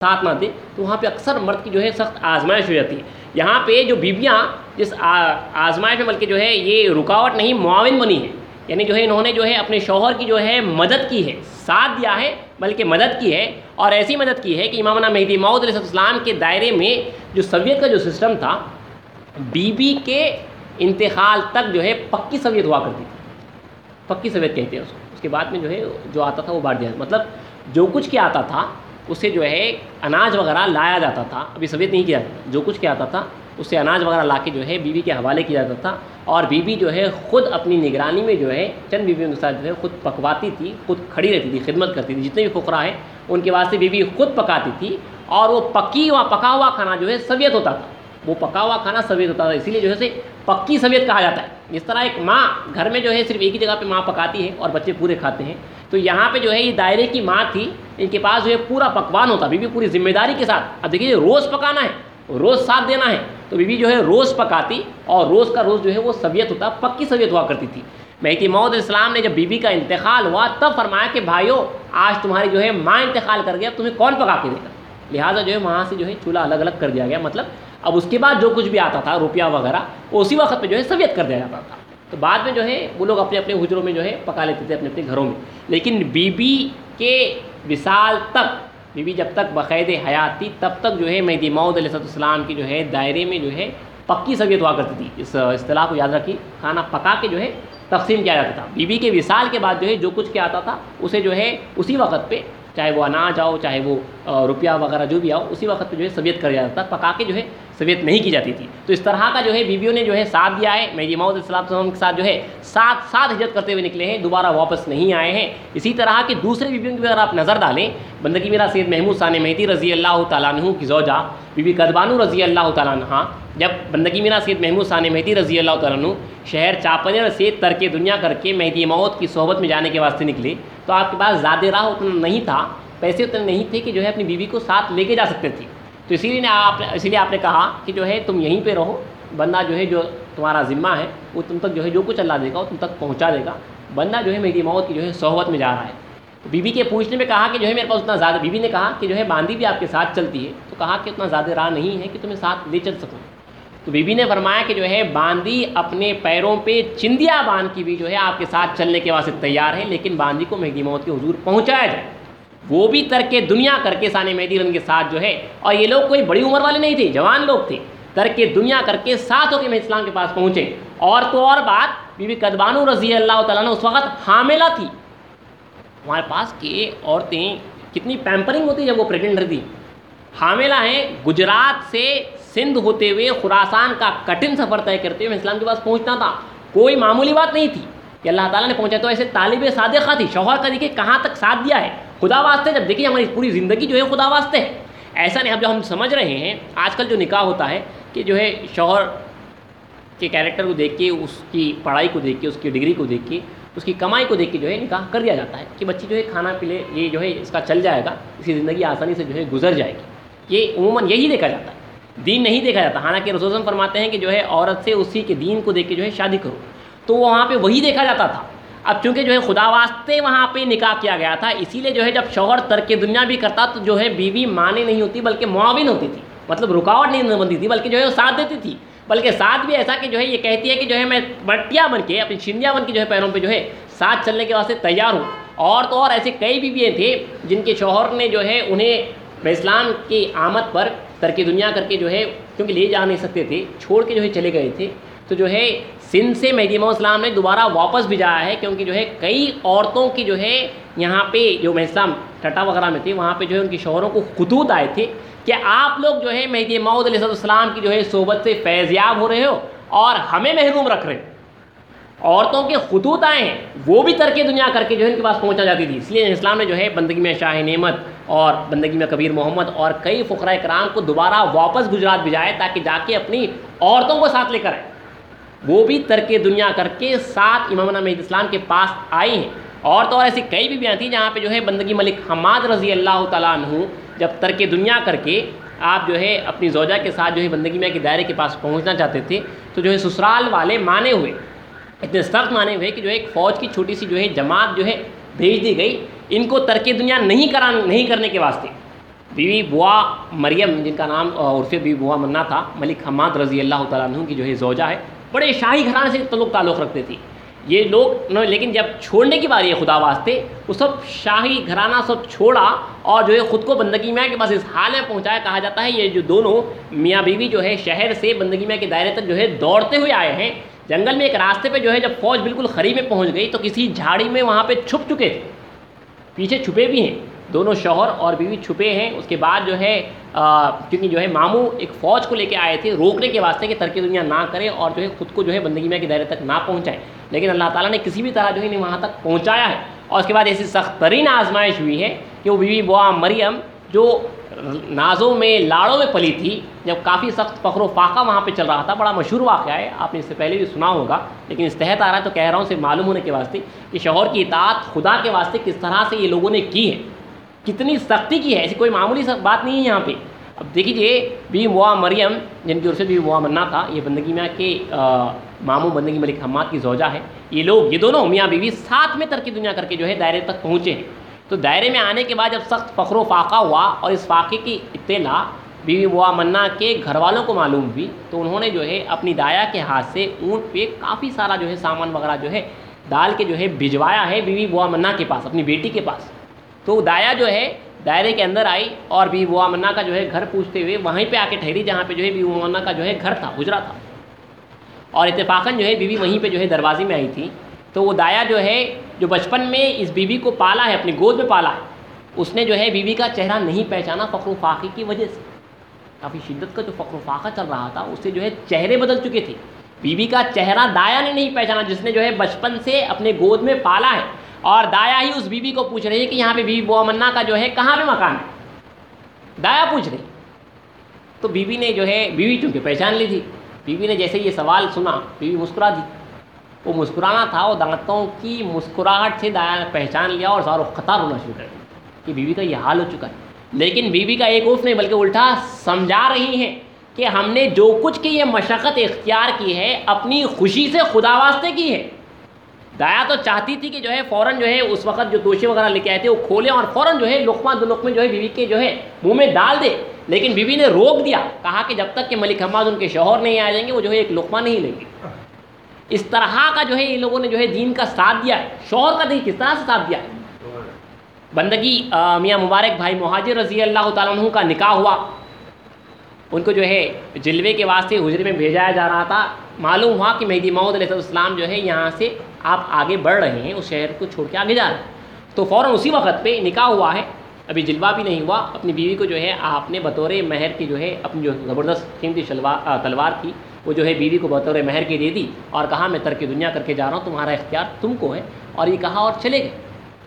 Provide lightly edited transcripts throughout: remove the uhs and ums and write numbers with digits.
ساتھ نہ دے تو وہاں پہ اکثر مرد کی جو ہے سخت آزمائش ہو جاتی ہے. یہاں پہ جو بیویاں جس آزمائش میں بلکہ جو ہے یہ رکاوٹ نہیں معاون بنی ہے، یعنی جو ہے انہوں نے جو ہے اپنے شوہر کی جو ہے مدد کی ہے، ساتھ دیا ہے بلکہ مدد کی ہے، اور ایسی مدد کی ہے کہ امامنا مہدی موعود علیہ السلام کے دائرے میں جو سویت کا جو سسٹم تھا، بیوی کے انتقال تک جو ہے پکی سویت ہوا کرتی تھی. پکی سویت کہتے ہیں اس کے بعد میں جو ہے جو آتا تھا وہ بانٹ دیا، مطلب جو کچھ کیا آتا تھا اسے جو ہے اناج وغیرہ لایا جاتا تھا. ابھی سویت نہیں کیا جاتا، جو کچھ کیا آتا تھا اسے اناج وغیرہ لا کے جو ہے بیوی کے حوالے کیا جاتا تھا، اور بیوی جو ہے خود اپنی نگرانی میں جو ہے چند بیویوں کے ساتھ جو ہے خود پکواتی تھی، خود کھڑی رہتی تھی، خدمت کرتی تھی. جتنے بھی فقراء ہیں ان کے واسطے بیوی خود پکاتی تھی، اور وہ پکا ہوا کھانا جو ہے سویت ہوتا تھا. وہ پکا ہوا کھانا سویت ہوتا تھا، اسی لیے جو ہے اسے پکی سویت کہا جاتا ہے. جس طرح ایک ماں گھر میں جو ہے صرف ایک ہی جگہ پہ ماں پکاتی ہے اور بچے پورے کھاتے ہیں، تو یہاں پہ جو ہے یہ دائرے کی ماں تھی، ان کے پاس جو ہے پورا پکوان ہوتا. بیوی پوری ذمہ داری کے ساتھ، اب دیکھیے روز پکانا ہے، روز ساتھ دینا ہے، تو بیوی جو ہے روز پکاتی، اور روز کا روز جو ہے وہ سویت ہوتا، پکی سویت ہوا کرتی تھی. مہدی موعود علیہ السلام نے جب بیوی کا انتقال ہوا تب فرمایا کہ بھائیو آج تمہاری جو ہے ماں انتقال کر گیا، اب تمہیں کون پکا کے دے گا. لہٰذا جو ہے وہاں سے جو ہے چولہا الگ الگ کر دیا گیا. مطلب اب اس کے بعد جو کچھ بھی آتا تھا روپیہ وغیرہ وہ اسی وقت پہ جو ہے سویت کر دیا جاتا تھا. تو بعد میں جو ہے وہ لوگ اپنے اپنے حجروں میں جو ہے پکا لیتے تھے اپنے اپنے گھروں میں. لیکن بیوی کے وصال تک، بیوی جب تک بقید حیات تھی تب تک جو ہے مہدی موعود علیہ السلام کی جو ہے دائرے میں جو ہے پکی سویت ہوا کرتی تھی. اس اصطلاح کو یاد رکھیے، کھانا پکا کے جو ہے تقسیم کیا جاتا تھا. بیوی کے وصال کے بعد جو ہے جو کچھ کیا آتا تھا اسے جو ہے اسی وقت پہ، چاہے وہ اناج آؤ چاہے وہ روپیہ وغیرہ جو بھی آؤ، اسی وقت پہ جو ہے سویت کر جاتا تھا، پکا کے جو ہے سویت نہیں کی جاتی تھی. تو اس طرح کا جو ہے بیویوں نے جو ہے ساتھ دیا ہے. مہدی موعود علیہ السلام کے ساتھ جو ہے ساتھ ہجرت کرتے ہوئے نکلے ہیں، دوبارہ واپس نہیں آئے ہیں. اسی طرح کی دوسرے بیویوں کی اگر آپ نظر ڈالیں، بندگی میرا سید محمود ثانی مہدی رضی اللہ تعالیٰ عنہ کی زوجہ بی بی قدبانو رضی اللہ تعالیٰ عنہ، جب بندگی میرا سید محمود ثانی مہدی رضی اللہ تعالیٰ عنہ شہر چاپنر سے ترک دنیا کر کے مہدی موعود کی صحبت میں جانے کے واسطے نکلے، تو آپ کے پاس زیادہ راہ اتنا نہیں تھا، پیسے اتنے نہیں تھے کہ جو ہے اپنی بیوی کو ساتھ لے کے جا سکتے تھے. تو اسی لیے آپ نے کہا کہ جو ہے تم یہیں پہ رہو، بندہ جو ہے جو تمہارا ذمہ ہے وہ تم تک جو ہے جو کچھ اللہ دے گا وہ تم تک پہنچا دے گا. بندہ جو ہے مہدی موعود کی جو ہے صحبت میں جا رہا ہے. تو بیوی کے پوچھنے میں کہا کہ جو ہے میرے پاس اتنا زیادہ، بیوی نے کہا کہ جو ہے باندی بھی آپ کے ساتھ چلتی ہے، تو کہا کہ اتنا زیادہ راہ نہیں ہے کہ تمہیں ساتھ لے چل سکوں. تو بیوی نے فرمایا کہ جو ہے باندی اپنے پیروں پہ چندیا باندھ کی بھی جو ہے آپ کے ساتھ چلنے کے واسطے تیار ہے، لیکن باندی کو مہدی موعود کے حضور پہنچایا جائے. وہ بھی ترک دنیا کر کے ثانی مہدی رن کے ساتھ جو ہے، اور یہ لوگ کوئی بڑی عمر والے نہیں تھے، جوان لوگ تھے، ترک دنیا کر کے ساتھ ہو کے مہدی اسلام کے پاس پہنچے. اور تو اور بات، بی بی قدبانو رضی اللہ تعالیٰ عنہ اس وقت حاملہ تھی. ہمارے پاس کہ عورتیں کتنی پیمپرنگ ہوتی جب وہ پریگننٹ رہتی، حاملہ ہیں، گجرات سے سندھ ہوتے ہوئے خراسان کا کٹھن سفر طے کرتے ہوئے اسلام کے پاس پہنچنا تھا. کوئی معمولی بات نہیں تھی کہ اللہ تعالیٰ نے پہنچا. تو ایسے طالب صادقہ تھی، شوہر کا دیکھیے کہاں تک ساتھ دیا ہے، خدا واسطے. جب دیکھیے ہماری پوری زندگی جو ہے خدا واسطے ہے. ایسا نہیں، اب جو ہم سمجھ رہے ہیں آج کل جو نکاح ہوتا ہے کہ جو ہے شوہر کے کیریکٹر کو دیکھ کے، اس کی پڑھائی کو دیکھ کے، اس کی ڈگری کو دیکھ کے، اس کی کمائی کو دیکھ کے جو ہے نکاح کر دیا جاتا ہے کہ بچی جو ہے کھانا پی لے، یہ جو ہے اس کا چل جائے گا، اس کی زندگی آسانی سے جو ہے گزر جائے گی. یہ عموماً یہی دیکھا جاتا ہے، دین نہیں دیکھا جاتا. حالانکہ رسول اللہ فرماتے ہیں کہ جو ہے عورت سے اسی کے دین کو دیکھ کے جو ہے شادی کرو، تو وہاں پہ وہی دیکھا جاتا تھا. اب چونکہ جو ہے خدا واسطے وہاں پہ نکاح کیا گیا تھا، اسی لیے جو ہے جب شوہر ترک دنیا بھی کرتا تو جو ہے بیوی مانے نہیں ہوتی بلکہ معاون ہوتی تھی. مطلب رکاوٹ نہیں بنتی تھی بلکہ جو ہے وہ ساتھ دیتی تھی. بلکہ ساتھ بھی ایسا کہ جو ہے یہ کہتی ہے کہ جو ہے میں بٹیا بن کے، اپنی چندیا بن کے جو ہے پیروں پہ جو ہے ساتھ چلنے کے واسطے تیار ہوں. اور تو اور ایسے کئی بیویاں تھے جن کے شوہر نے جو ہے انہیں اسلام کی آمد پر ترک دنیا کر کے جو ہے، کیونکہ لے جا نہیں سکتے تھے، چھوڑ کے جو ہے چلے گئے تھے. تو جو ہے سندھ سے مہدی موعود اسلام نے دوبارہ واپس بھی جایا ہے، کیونکہ جو ہے کئی عورتوں کی جو ہے یہاں پہ جو اسلام ٹٹا وغیرہ میں تھے وہاں پہ جو ہے ان کی شوہروں کو خطوط آئے تھے کہ آپ لوگ جو ہے مہدی موعود علیہ السلام کی جو ہے صحبت سے فیض یاب ہو رہے ہو اور ہمیں محروم رکھ رہے ہو. عورتوں کے خطوط آئے ہیں، وہ بھی ترک دنیا کر کے جو ہے ان کے پاس پہنچا جاتی تھی. اس لیے اسلام نے جو ہے بندگی میں شاہ نعمت اور بندگی میں کبیر محمد اور کئی فقراء کرام کو دوبارہ واپس گجرات بھیجائے تاکہ جا کے اپنی عورتوں کو ساتھ لے کر آئے. وہ بھی ترک دنیا کر کے ساتھ امامنا مہدی اسلام کے پاس آئی ہیں. اور تو اور ایسی کئی بیویاں تھیں جہاں پہ جو ہے بندگی ملک حماد رضی اللہ تعالیٰ عنہ جب ترک دنیا کر کے آپ جو ہے اپنی زوجہ کے ساتھ جو ہے بندگی میں کے دائرے کے پاس پہنچنا چاہتے تھے، تو جو ہے سسرال والے مانے ہوئے، اتنے سخت مانے ہوئے کہ جو ایک فوج کی چھوٹی سی جو ہے جماعت جو ہے بھیج دی گئی ان کو ترک دنیا نہیں کرنے کے واسطے. بیوی بوا مریم، جن کا نام عرف بیوی بوا منا تھا، ملک حماد رضی اللہ تعالیٰ عنہ کی جو ہے زوجہ ہے، بڑے شاہی گھرانے سے تعلق رکھتے تھی یہ لوگ، لیکن جب چھوڑنے کی باری ہے خدا واسطے، وہ سب شاہی گھرانہ سب چھوڑا اور جو ہے خود کو بندگی میاں کے پاس اس حال میں پہنچایا. کہا جاتا ہے یہ جو دونوں میاں بیوی جو ہے شہر سے بندگی میاں کے دائرے تک جو ہے دوڑتے ہوئے آئے ہیں. جنگل میں ایک راستے پہ جو ہے جب فوج بالکل قریب میں پہنچ گئی تو کسی جھاڑی میں وہاں پہ چھپ چکے تھے، پیچھے چھپے بھی ہیں دونوں شوہر اور بیوی چھپے ہیں. اس کے بعد جو ہے کیونکہ جو ہے ماموں ایک فوج کو لے کے آئے تھے روکنے کے واسطے کہ ترک دنیا نہ کرے اور جو ہے خود کو جو ہے بندگی میں کے دائرے تک نہ پہنچائے، لیکن اللہ تعالیٰ نے کسی بھی طرح جو ہے انہیں وہاں تک پہنچایا ہے. اور اس کے بعد ایسی سخت ترین آزمائش ہوئی ہے کہ وہ بیوی بوا مریم جو نازوں میں لاڑوں میں پلی تھی، جب کافی سخت فخر و فاقہ وہاں پہ چل رہا تھا. بڑا مشہور واقعہ ہے، آپ نے اس سے پہلے بھی سنا ہوگا، لیکن اس تحت آ رہا ہے تو کہہ رہا ہوں سے معلوم ہونے کے واسطے کہ شوہر کی اطاعت خدا کے واسطے کس طرح سے یہ لوگوں نے کی ہے، کتنی سختی کی ہے. ایسی کوئی معمولی بات نہیں ہے یہاں پہ. اب دیکھیے بیوی بوا مریم جن کی عرف بیوی بوا منا تھا، یہ بندگی میاں کے ماموں بندگی ملک حماد کی زوجہ ہے. یہ دونوں میاں بیوی ساتھ میں ترک دنیا کر کے جو ہے دائرے تک پہنچے ہیں. تو دائرے میں آنے کے بعد جب سخت فخر و فاقہ ہوا اور اس فاقے کی اطلاع بیوی بوا منا کے گھر والوں کو معلوم ہوئی تو انہوں نے جو ہے اپنی دایا کے ہاتھ سے اونٹ پہ کافی سارا جو ہے سامان وغیرہ جو ہے ڈال کے جو ہے بھجوایا ہے بیوی بوا منا کے پاس، اپنی بیٹی کے پاس. تو دایا جو ہے دائرے کے اندر آئی اور بیوی بوا منا کا جو ہے گھر پوچھتے ہوئے وہیں پہ آ کے ٹھہری جہاں پہ جو ہے بیوی بوا منا کا جو ہے گھر تھا، حجرہ تھا. اور اتفاقاً جو ہے بیوی وہیں پہ جو ہے دروازے میں آئی تھی. تو وہ دایا جو ہے جو بچپن میں اس بیوی کو پالا ہے، اپنی گود میں پالا ہے، اس نے جو ہے بیوی کا چہرہ نہیں پہچانا فقر و فاقے کی وجہ سے. کافی شدت کا جو فقر و فاقہ چل رہا تھا اس سے جو ہے چہرے بدل چکے تھے. بیوی کا چہرہ دایا نے نہیں پہچانا جس نے جو ہے بچپن سے اپنے گود میں پالا ہے. اور دایا ہی اس بیوی کو پوچھ رہی ہے کہ یہاں پہ بیوی بوا منا کا جو ہے کہاں پہ مکان ہے، دایا پوچھ رہی. تو بیوی نے جو ہے بیوی چونکہ پہچان لی تھی، بیوی نے جیسے یہ سوال سنا بیوی مسکرا دی. وہ مسکرانا تھا، وہ دانتوں کی مسکراہٹ سے دایا نے پہچان لیا اور زار و قطار ہونا شروع کر دیا کہ بیوی کا یہ حال ہو چکا ہے. لیکن بیوی کا ایک اف نہیں بلکہ الٹا سمجھا رہی ہیں کہ ہم نے جو کچھ کی یہ مشقت اختیار کی ہے اپنی خوشی سے خدا واسطے کی ہے. دایا تو چاہتی تھی کہ جو ہے فوراً جو ہے اس وقت جو دوشے وغیرہ لے کے آئے تھے وہ کھولیں اور فوراً جو ہے لقمہ دو لقمے جو ہے بیوی کے جو ہے منہ میں ڈال دے، لیکن بیوی نے روک دیا، کہا کہ جب تک کہ ملک حماد ان کے شوہر نہیں آ جائیں گے وہ جو ہے ایک لقمہ نہیں لیں گے. اس طرح کا جو ہے یہ لوگوں نے جو ہے دین کا ساتھ دیا ہے. شوہر کا دین کس طرح سے ساتھ دیا ہے؟ بندگی میاں مبارک بھائی مہاجر رضی اللہ تعالیٰ عنہ کا نکاح ہوا. ان کو جو ہے جلوے کے واسطے حجرے میں بھیجایا جا رہا تھا. معلوم ہوا کہ مہدی موعود علیہ السلام جو ہے یہاں سے آپ آگے بڑھ رہے ہیں، اس شہر کو چھوڑ کے آگے جا رہے ہیں. تو فوراً اسی وقت پہ نکاح ہوا ہے، ابھی جلوہ بھی نہیں ہوا. اپنی بیوی کو جو ہے آپ نے بطور مہر کی جو ہے اپنی جو زبردست قیمتی تلوار تھی وہ جو ہے بیوی کو بطور مہر کی دے دی اور کہا میں ترک دنیا کر کے جا رہا ہوں، تمہارا اختیار تم کو ہے. اور یہ کہا اور چلے گئے.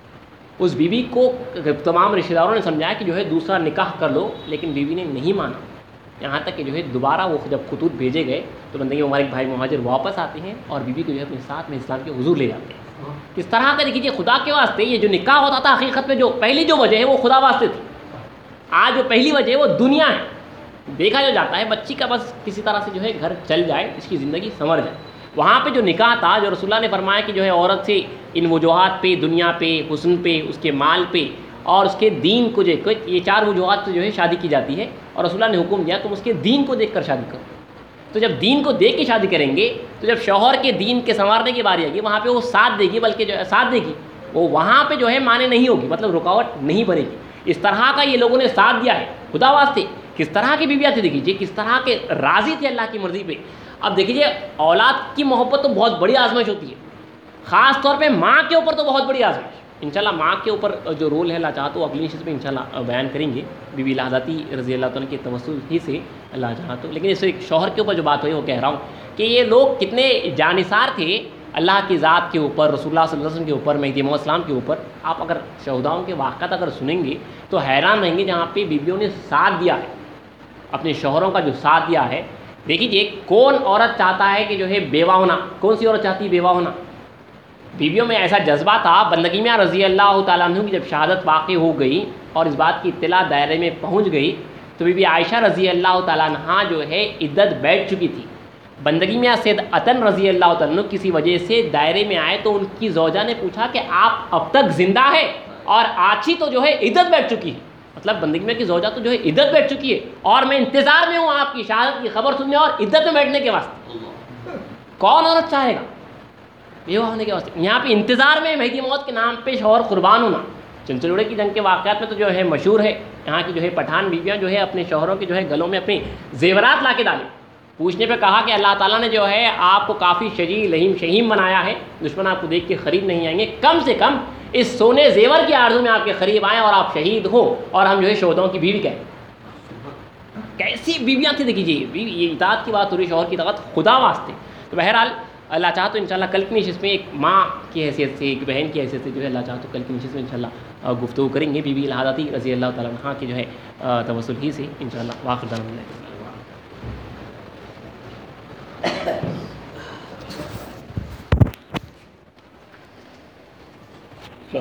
اس بیوی کو تمام رشتہ داروں نے سمجھایا کہ جو ہے دوسرا نکاح کر لو، لیکن بیوی نے نہیں مانا. یہاں تک کہ جو ہے دوبارہ وہ جب خطوط بھیجے گئے تو بندگی مبارک بھائی مہاجر واپس آتے ہیں اور بیوی کو جو ہے اپنے ساتھ میں اسلام کے حضور لے جاتے ہیں. اس طرح کا دیکھیے خدا کے واسطے یہ جو نکاح ہوتا تھا حقیقت میں جو پہلی جو وجہ ہے وہ خدا واسطے تھی. آج جو پہلی وجہ ہے وہ دنیا ہے. دیکھا جو جاتا ہے بچی کا بس کسی طرح سے جو ہے گھر چل جائے، اس کی زندگی سنور جائے. وہاں پہ جو نکاح تھا جو رسول اللہ نے فرمایا کہ جو ہے عورت سے ان وجوہات پہ، دنیا پہ، حسن پہ، اس کے مال پہ اور اس کے دین کو یہ 4 وجوہات سے جو ہے شادی کی جاتی ہے. اور رسول اللہ نے حکم دیا تم اس کے دین کو دیکھ کر شادی کرو. تو جب دین کو دیکھ کے شادی کریں گے تو جب شوہر کے دین کے سنوارنے کی باری آئے گی وہاں پہ وہ ساتھ دے گی، بلکہ جو ساتھ دے گی وہ وہاں پہ جو ہے مانے نہیں ہوگی، مطلب رکاوٹ نہیں بنے گی. اس طرح کا یہ لوگوں نے ساتھ دیا ہے خدا واسطے. کس طرح کی بیویاں تھیں دیکھیے، کس طرح کے راضی تھے اللہ کی مرضی پہ. اب دیکھیے اولاد کی محبت تو بہت بڑی آزمائش ہوتی ہے، خاص طور پہ ماں کے اوپر تو بہت بڑی آزمائش. انشاءاللہ ماں کے اوپر جو رول ہے اللہ چاہا تو اگلی نشست میں انشاءاللہ بیان کریں گے بی بی لہذاتی رضی اللہ تعالیٰ کے توسل ہی سے اللہ چاہا تو. لیکن اس شوہر کے اوپر جو بات ہوئی وہ کہہ رہا ہوں کہ یہ لوگ کتنے جانثار تھے اللہ کی ذات کے اوپر، رسول اللہ صلی اللہ علیہ وسلم کے اوپر، مہدی موعود السلام کے اوپر. آپ اگر شہداؤں کے واقعات اگر سنیں گے تو حیران رہیں گے جہاں پہ بیویوں نے ساتھ دیا ہے، اپنے شوہروں کا جو ساتھ دیا ہے. دیکھیے کون عورت چاہتا ہے کہ جو ہے بیوہ ہونا؟ کون سی عورت چاہتی ہے بیوہ ہونا؟ بیویوں میں ایسا جذبہ تھا. بندگی میاں رضی اللہ تعالیٰ عنہ کی جب شہادت واقع ہو گئی اور اس بات کی اطلاع دائرے میں پہنچ گئی تو بی بی عائشہ رضی اللہ تعالیٰ عنہ جو ہے عدت بیٹھ چکی تھی. بندگی میاں سید عطن رضی اللہ تعالیٰ عنہ کسی وجہ سے دائرے میں آئے تو ان کی زوجہ نے پوچھا کہ آپ اب تک زندہ ہے اور آچھی تو جو ہے عدت بیٹھ چکی ہے. مطلب بندگی میں کہ زوجہ تو جو ہے عدت بیٹھ چکی ہے اور میں انتظار میں ہوں آپ کی شہادت کی خبر سننے اور عدت میں بیٹھنے کے واسطے. کون عورت چاہے گا بیوہ ہونے کے واسطے؟ یہاں پہ انتظار میں مہدی موت کے نام پہ شوہر قربان ہونا. چنچلوڑے کی جنگ کے واقعات میں تو جو ہے مشہور ہے، یہاں کی جو ہے پٹھان بیویاں جو ہے اپنے شوہروں کے جو ہے گلوں میں اپنی زیورات لا کے ڈالیں. پوچھنے پہ کہا کہ اللہ تعالیٰ نے جو ہے آپ کو کافی شجیع لہیم شہیم بنایا ہے، دشمن آپ کو دیکھ کے قریب نہیں آئیں گے، کم سے کم اس سونے زیور کی آرزو میں آپ کے قریب آئیں اور آپ شہید ہو اور ہم جو ہے شہدوں کی بیوی کہیں. کیسی بیویاں تھیں دیکھیے جی، یہ اطاعت کی بات ہو رہی، شوہر کی اطاعت خدا واسطے. تو بہرحال اللہ چاہا تو انشاءاللہ کل کی نشست میں ایک ماں کی حیثیت سے، ایک بہن کی حیثیت سے جو ہے اللہ چاہا تو کل کی نشست میں انشاءاللہ گفتگو کریں گے بی بی الحادثی رضی اللہ تعالیٰ عنہ کی جو ہے توسل ہی سے انشاءاللہ. واخر دعوانا